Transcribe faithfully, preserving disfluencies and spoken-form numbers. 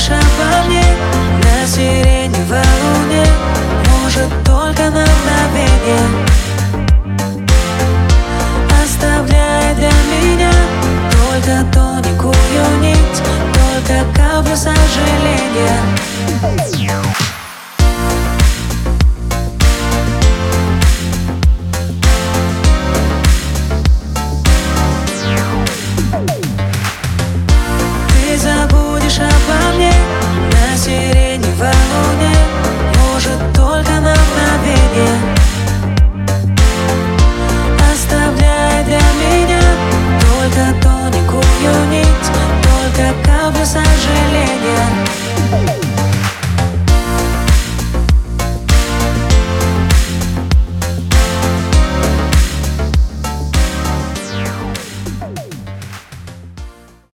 забудешь обо мне на сиреневой луне, может, только на мгновение, оставляя для меня только тоненькую нить, только каплю сожаления. Ты забудешь обо мне на сиреневой луне, может, только на мгновение, оставляя для меня только тоненькую нить, только каплю сожаления.